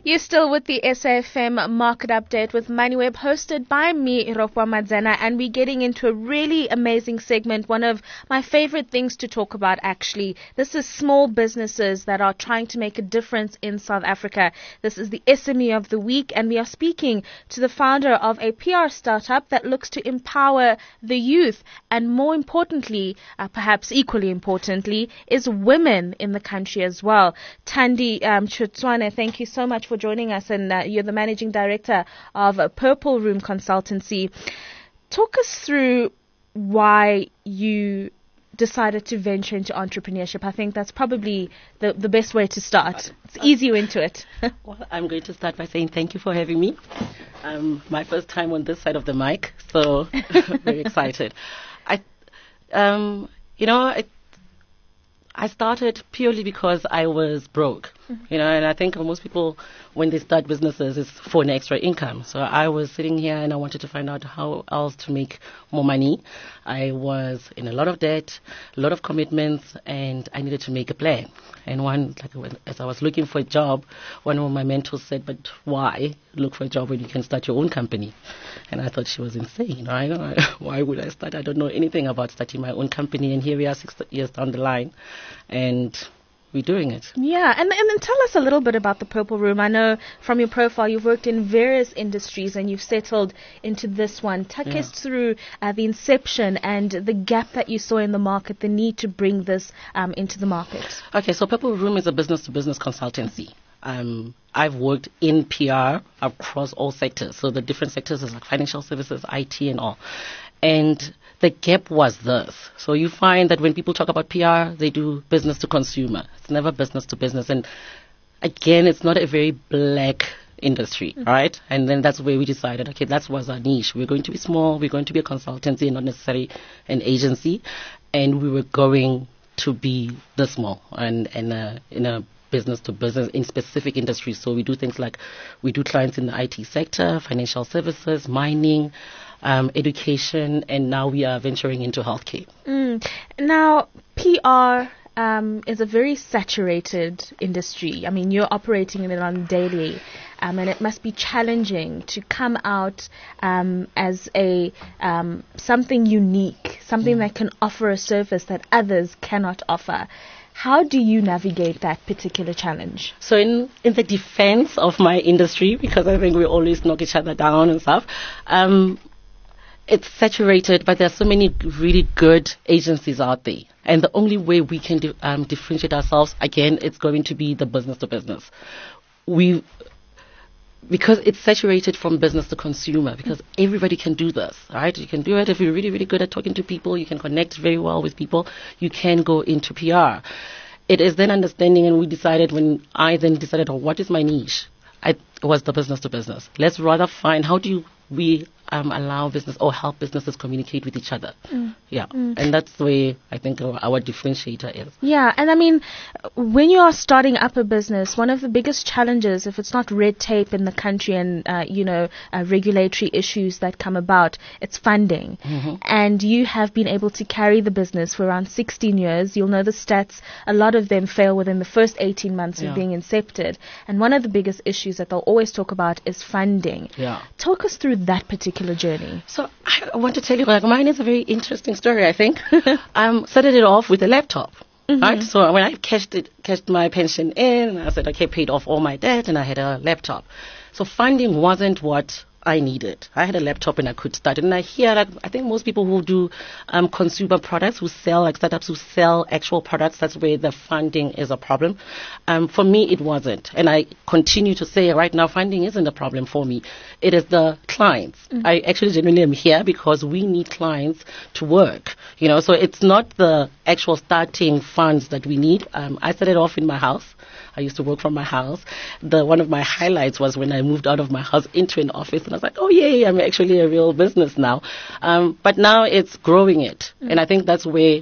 You're still with the SAFM Market Update with MoneyWeb, hosted by me, Ropwa Madzana, and we're getting into a really amazing segment, one of my favorite things to talk about actually. This is small businesses that are trying to make a difference in South Africa. This is the SME of the week, and we are speaking to the founder of a PR startup that looks to empower the youth, and more importantly, perhaps equally importantly, is women in the country as well. Thandi Chutswane, thank you so much for joining us, and you're the managing director of Purple Room Consultancy. Talk us through why you decided to venture into entrepreneurship. I think that's probably the best way to start. It's easy into it. Well, I'm going to start by saying thank you for having me. My first time on this side of the mic, so very excited. I started purely because I was broke, and I think most people, when they start businesses, it's for an extra income. So I was sitting here and I wanted to find out how else to make more money. I was in a lot of debt, a lot of commitments, and I needed to make a plan. And as I was looking for a job, one of my mentors said, "But why look for a job when you can start your own company?" And I thought she was insane. Right? Why would I start? I don't know anything about starting my own company, and here we are 6 years down the line, and we're doing it. Yeah, and then tell us a little bit about the Purple Room. I know from your profile you've worked in various industries and you've settled into this one. Take us through the inception and the gap that you saw in the market, the need to bring this into the market. Okay, so Purple Room is a business-to-business consultancy. I've worked in PR across all sectors. So the different sectors is like financial services, IT and all. And the gap was this. So you find that when people talk about PR, they do business to consumer. It's never business to business. And again, it's not a very black industry, right? And then that's where we decided, okay, that was our niche. We're going to be small. We're going to be a consultancy, not necessarily an agency. And we were going to be this small and in a business to business in specific industries. So we do things like we do clients in the IT sector, financial services, mining, education, and now we are venturing into healthcare. Now, PR is a very saturated industry. I mean, you're operating in it on daily, and it must be challenging to come out as a something unique, something that can offer a service that others cannot offer. How do you navigate that particular challenge? So in the defense of my industry, because I think we always knock each other down and stuff, it's saturated, but there are so many really good agencies out there. And the only way we can differentiate ourselves, again, it's going to be the business to business. Because it's saturated from business to consumer, because everybody can do this, right? You can do it if you're really, really good at talking to people. You can connect very well with people. You can go into PR. It is then understanding, and when I then decided, what is my niche? It was the business to business. Let's rather find how do we allow business or help businesses communicate with each other. And that's the way I think our differentiator is. Yeah, and I mean, when you are starting up a business, one of the biggest challenges, if it's not red tape in the country and regulatory issues that come about, it's funding. And you have been able to carry the business for around 16 years. You'll know the stats. A lot of them fail within the first 18 months of being incepted. And one of the biggest issues that they'll always talk about is funding. Talk us through that particular journey. So I want to tell you, mine is a very interesting story, I think. Started it off with a laptop. Right? So when I cashed my pension in, I said, okay, paid off all my debt, and I had a laptop. So funding wasn't what I needed. I had a laptop and I could start. And I hear that I think most people who do consumer products, who sell, like startups who sell actual products, that's where the funding is a problem. For me, it wasn't. And I continue to say right now, funding isn't a problem for me. It is the clients. I actually genuinely am here because we need clients to work. So it's not the actual starting funds that we need. I started off in my house. I used to work from my house. One of my highlights was when I moved out of my house into an office, and I was like, oh, yay, I'm actually a real business now. But now it's growing it. And I think that's where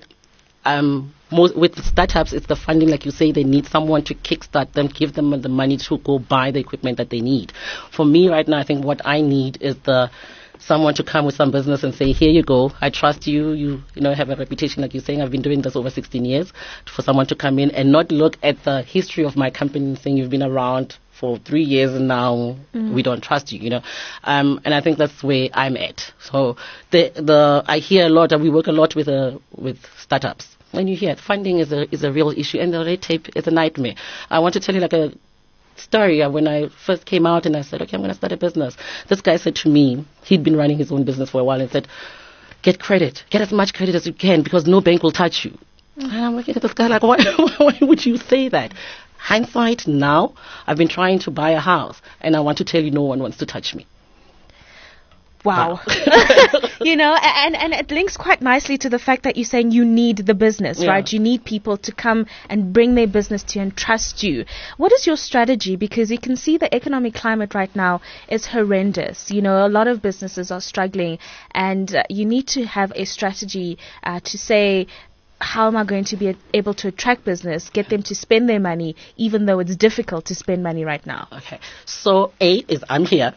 with startups, it's the funding, like you say, they need someone to kickstart them, give them the money to go buy the equipment that they need. For me right now, I think what I need is someone to come with some business and say, here you go, I trust you, you have a reputation, like you're saying, I've been doing this over 16 years, for someone to come in and not look at the history of my company and saying you've been around for 3 years now. We don't trust you, you know. And I think that's where I'm at. So I hear a lot, and we work a lot with startups. When you hear it, funding is a real issue, and the red tape is a nightmare. I want to tell you like a story. When I first came out and I said, okay, I'm going to start a business. This guy said to me, he'd been running his own business for a while, and said, get credit. Get as much credit as you can, because no bank will touch you. And I'm looking at this guy like, why would you say that? Hindsight now, I've been trying to buy a house, and I want to tell you, no one wants to touch me. Wow. You know, and it links quite nicely to the fact that you're saying you need the business, right? You need people to come and bring their business to you and trust you. What is your strategy? Because you can see the economic climate right now is horrendous. You know, a lot of businesses are struggling, and you need to have a strategy to say, how am I going to be able to attract business, get them to spend their money, even though it's difficult to spend money right now? Okay. So I'm here.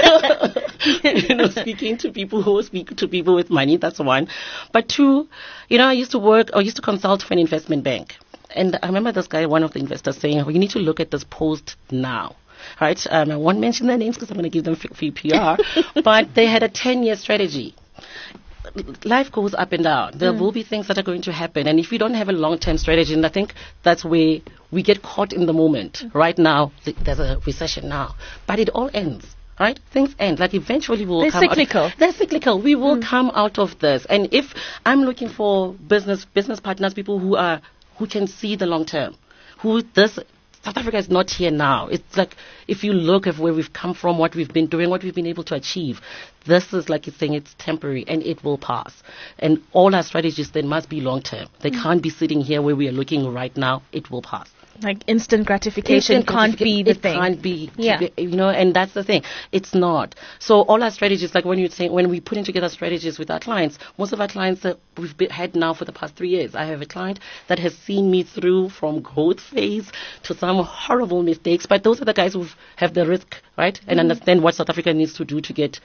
You know, speaking to people who speak to people with money, that's one. But two, you know, I used to consult for an investment bank. And I remember this guy, one of the investors, saying, you need to look at this post now. Right? I won't mention their names because I'm going to give them free PR. But they had a 10-year strategy. Life goes up and down. There will be things that are going to happen. And if you don't have a long-term strategy, and I think that's where we get caught in the moment. Right now, there's a recession now. But it all ends. Right? Things end. Like eventually we'll come cyclical. They're cyclical. We will come out of this. And if I'm looking for business partners, people who can see the long term, South Africa is not here now. It's like, if you look at where we've come from, what we've been doing, what we've been able to achieve, this is, like you're saying, it's temporary and it will pass. And all our strategies then must be long term. They can't be sitting here where we are looking right now. It will pass. Like instant gratification can't be the thing. It can't be, you know, and that's the thing. It's not. So all our strategies, like when we put in together strategies with our clients, most of our clients that we've had now for the past 3 years, I have a client that has seen me through from growth phase to some horrible mistakes, but those are the guys who have the risk, right, and understand what South Africa needs to do to get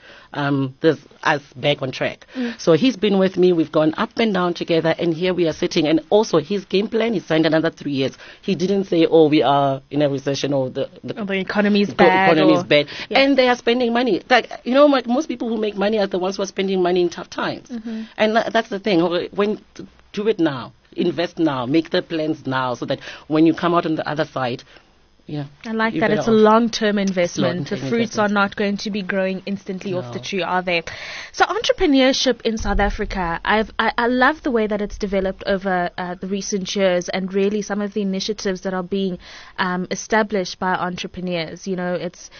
us back on track. So he's been with me. We've gone up and down together, and here we are sitting. And also his game plan, he signed another 3 years. He didn't say, oh, we are in a recession, or the economy is bad. And they are spending money. Like, you know, most people who make money are the ones who are spending money in tough times. And that's the thing. Do it now. Invest now. Make the plans now, so that when you come out on the other side, I like that. It's a long-term investment. The fruits are not going to be growing instantly off the tree, are they? So entrepreneurship in South Africa, I love the way that it's developed over the recent years, and really some of the initiatives that are being established by entrepreneurs. You know, it's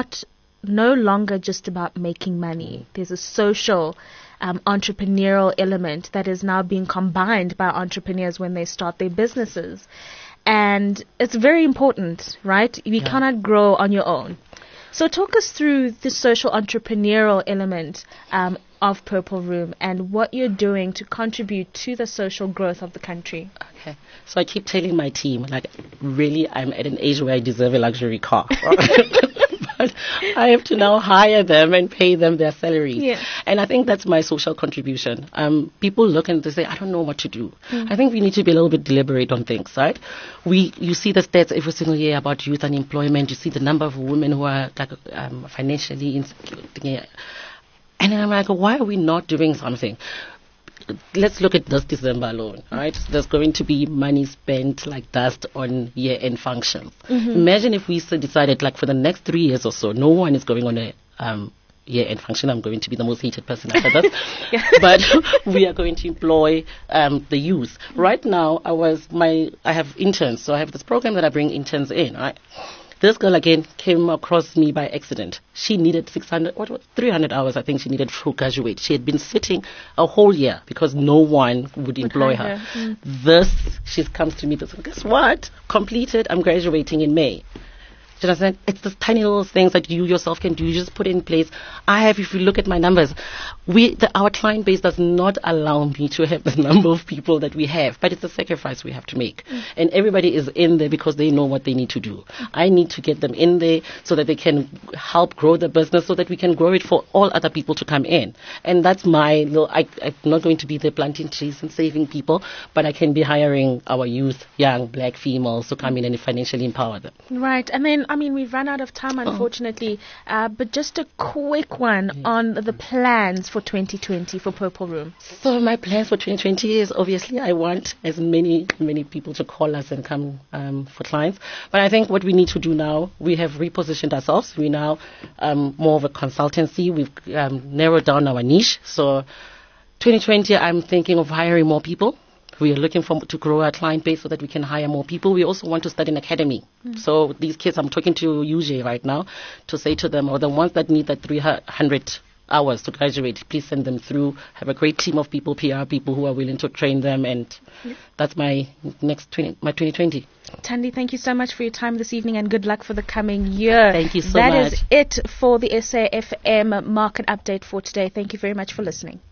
no longer just about making money. There's a social entrepreneurial element that is now being combined by entrepreneurs when they start their businesses. And it's very important, right? You cannot grow on your own. So talk us through the social entrepreneurial element of Purple Room and what you're doing to contribute to the social growth of the country. Okay. So I keep telling my team, like, really, I'm at an age where I deserve a luxury car. But I have to now hire them and pay them their salaries. Yeah. And I think that's my social contribution. People look and they say, I don't know what to do. I think we need to be a little bit deliberate on things, right? You see the stats every single year about youth unemployment. You see the number of women who are financially insecure. And I'm like, why are we not doing something? Let's look at this December alone, right? There's going to be money spent like dust on year-end functions. Imagine if we decided, like, for the next 3 years or so, no one is going on a year-end function. I'm going to be the most hated person after this. But we are going to employ the youth. Right now, I have interns, so I have this program that I bring interns in, right? This girl, again, came across me by accident. She needed 300 hours, I think she needed to graduate. She had been sitting a whole year because no one would employ her. She comes to me, guess what? Completed, I'm graduating in May. Do you understand? It's the tiny little things that you yourself can do. You just put it in place. If you look at my numbers, our client base does not allow me to have the number of people that we have, but it's a sacrifice we have to make. And everybody is in there because they know what they need to do. I need to get them in there so that they can help grow the business, so that we can grow it for all other people to come in. And that's my little, I'm not going to be there planting trees and saving people, but I can be hiring our youth, young black females to come in and financially empower them. Right. And then I mean, we've run out of time, unfortunately, but just a quick one on the plans for 2020 for Purple Room. So my plans for 2020 is obviously I want as many people to call us and come for clients. But I think what we need to do now, we have repositioned ourselves. We're now more of a consultancy. We've narrowed down our niche. So 2020, I'm thinking of hiring more people. We are looking to grow our client base so that we can hire more people. We also want to start an academy. So these kids, I'm talking to UJ right now to say to them, or the ones that need that 300 hours to graduate, please send them through. Have a great team of people, PR people who are willing to train them, and that's my 2020. Thandi, thank you so much for your time this evening, and good luck for the coming year. Thank you so much. That is it for the SAFM market update for today. Thank you very much for listening.